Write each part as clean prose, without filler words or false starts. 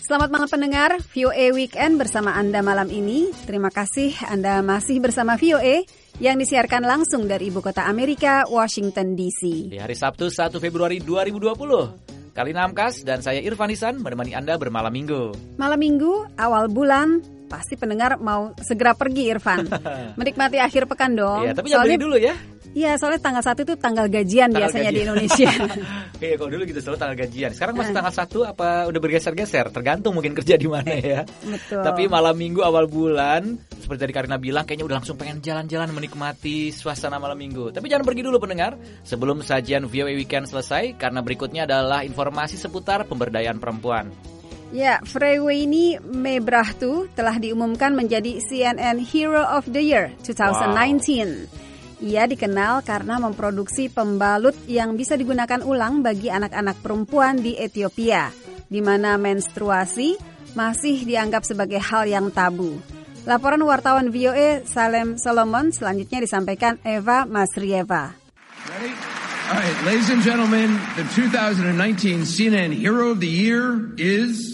Selamat malam pendengar, VOA Weekend bersama Anda malam ini. Terima kasih Anda masih bersama VOA yang disiarkan langsung dari Ibu Kota Amerika, Washington DC. Di hari Sabtu 1 Februari 2020, Kalina Amkas dan saya Irfan Isan menemani Anda bermalam minggu. Malam minggu, awal bulan, pasti pendengar mau segera pergi Irfan. Menikmati akhir pekan dong. Iya, tapi jangan beli dulu ya. Iya, soalnya tanggal 1 itu tanggal gajian biasanya di Indonesia. Iya, kalau dulu gitu selalu tanggal gajian. Sekarang masih tanggal 1 apa udah bergeser-geser? Tergantung mungkin kerja di mana ya. Betul. Tapi malam minggu awal bulan, seperti tadi Karina bilang, kayaknya udah langsung pengen jalan-jalan menikmati suasana malam minggu. Tapi jangan pergi dulu pendengar, sebelum sajian VOA Weekend selesai, karena berikutnya adalah informasi seputar pemberdayaan perempuan. Ya, Freweyni Mebrahtu telah diumumkan menjadi CNN Hero of the Year 2019. Wow. Ia dikenal karena memproduksi pembalut yang bisa digunakan ulang bagi anak-anak perempuan di Ethiopia, di mana menstruasi masih dianggap sebagai hal yang tabu. Laporan wartawan VOA Salem Solomon selanjutnya disampaikan Eva Masrieva. Ready? All right, ladies and gentlemen, the 2019 CNN Hero of the Year is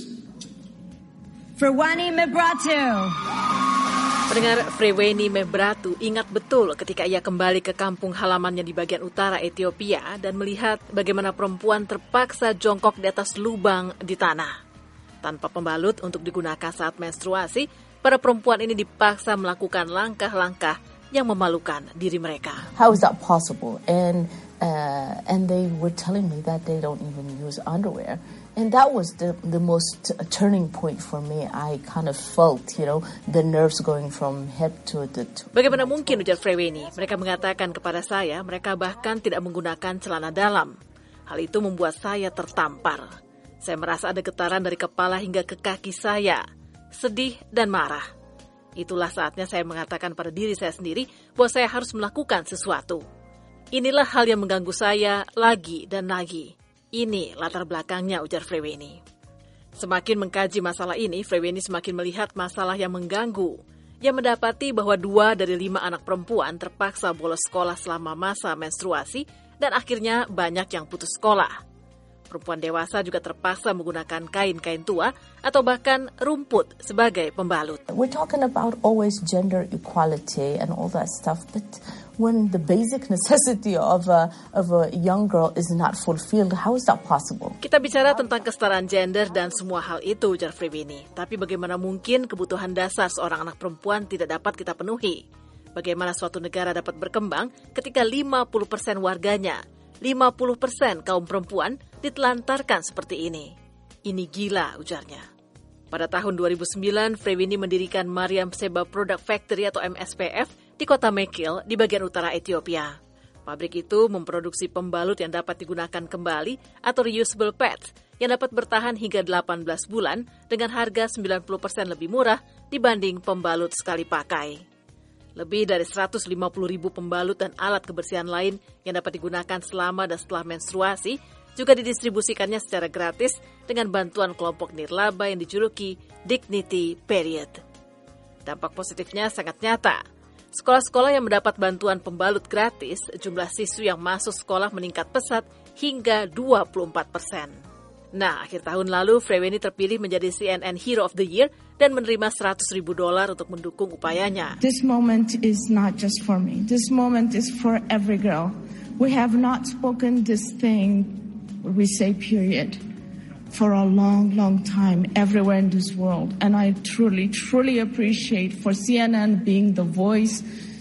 Freweyni Mebrahtu. Pendengar, Freweyni Mebrahtu ingat betul ketika ia kembali ke kampung halamannya di bagian utara Ethiopia dan melihat bagaimana perempuan terpaksa jongkok di atas lubang di tanah. Tanpa pembalut untuk digunakan saat menstruasi, para perempuan ini dipaksa melakukan langkah-langkah yang memalukan diri mereka. How is that possible? And they were telling me that they don't even use underwear. And that was the most turning point for me. I kind of felt, the nerves going from head to the toe. Bagaimana mungkin, ujar Freweyni, mereka mengatakan kepada saya, mereka bahkan tidak menggunakan celana dalam. Hal itu membuat saya tertampar. Saya merasa ada getaran dari kepala hingga ke kaki saya. Sedih dan marah. Itulah saatnya saya mengatakan pada diri saya sendiri bahwa saya harus melakukan sesuatu. Inilah hal yang mengganggu saya lagi dan lagi. Ini latar belakangnya, ujar Freweyni. Semakin mengkaji masalah ini, Freweyni semakin melihat masalah yang mengganggu. Ia mendapati bahwa 2 dari 5 anak perempuan terpaksa bolos sekolah selama masa menstruasi dan akhirnya banyak yang putus sekolah. Perempuan dewasa juga terpaksa menggunakan kain-kain tua atau bahkan rumput sebagai pembalut. We're talking about always gender equality and all that stuff, but when the basic necessity of a young girl is not fulfilled, how is that possible? Kita bicara tentang kesetaraan gender dan semua hal itu, ujar Freweyni. Tapi bagaimana mungkin kebutuhan dasar seorang anak perempuan tidak dapat kita penuhi? Bagaimana suatu negara dapat berkembang ketika 50% warganya, 50% kaum perempuan ditelantarkan seperti ini? Ini gila, ujarnya. Pada tahun 2009, Freweyni mendirikan Mariam Seba Product Factory atau MSPF di kota Mekelle di bagian utara Ethiopia. Pabrik itu memproduksi pembalut yang dapat digunakan kembali atau reusable pads yang dapat bertahan hingga 18 bulan dengan harga 90% lebih murah dibanding pembalut sekali pakai. Lebih dari 150.000 pembalut dan alat kebersihan lain yang dapat digunakan selama dan setelah menstruasi juga didistribusikannya secara gratis dengan bantuan kelompok nirlaba yang dijuluki Dignity Period. Dampak positifnya sangat nyata. Sekolah-sekolah yang mendapat bantuan pembalut gratis, jumlah siswa yang masuk sekolah meningkat pesat hingga 24%. Nah, akhir tahun lalu, Freweyni terpilih menjadi CNN Hero of the Year dan menerima $100,000 untuk mendukung upayanya. This moment is not just for me. This moment is for every girl. We have not spoken this thing, we say period, for a long, long time everywhere in this world. And I truly, truly appreciate for CNN being the voice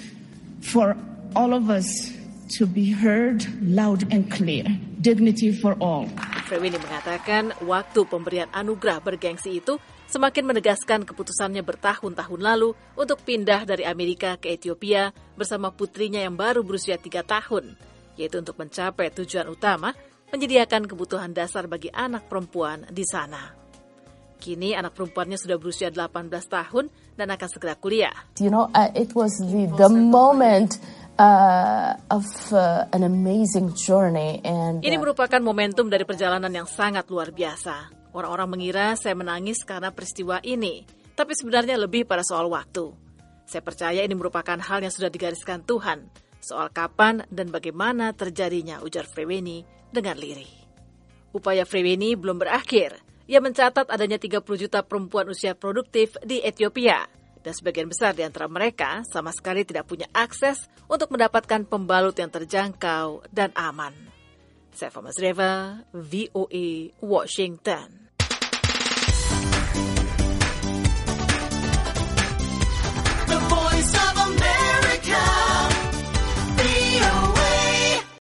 for all of us to be heard loud and clear. Dignity for all. Freweyni mengatakan waktu pemberian anugerah bergengsi itu semakin menegaskan keputusannya bertahun-tahun lalu untuk pindah dari Amerika ke Ethiopia bersama putrinya yang baru berusia 3 tahun, yaitu untuk mencapai tujuan utama, menyediakan kebutuhan dasar bagi anak perempuan di sana. Kini anak perempuannya sudah berusia 18 tahun dan akan segera kuliah. It was the moment of an amazing journey. And ini merupakan momentum dari perjalanan yang sangat luar biasa. Orang-orang mengira saya menangis karena peristiwa ini, tapi sebenarnya lebih pada soal waktu. Saya percaya ini merupakan hal yang sudah digariskan Tuhan, soal kapan dan bagaimana terjadinya, ujar Freweyni dengan lirih. Upaya Freweyni belum berakhir. Ia mencatat adanya 30 juta perempuan usia produktif di Ethiopia. Dan sebagian besar di antara mereka sama sekali tidak punya akses untuk mendapatkan pembalut yang terjangkau dan aman. Saya Fama Zreva, VOA, Washington.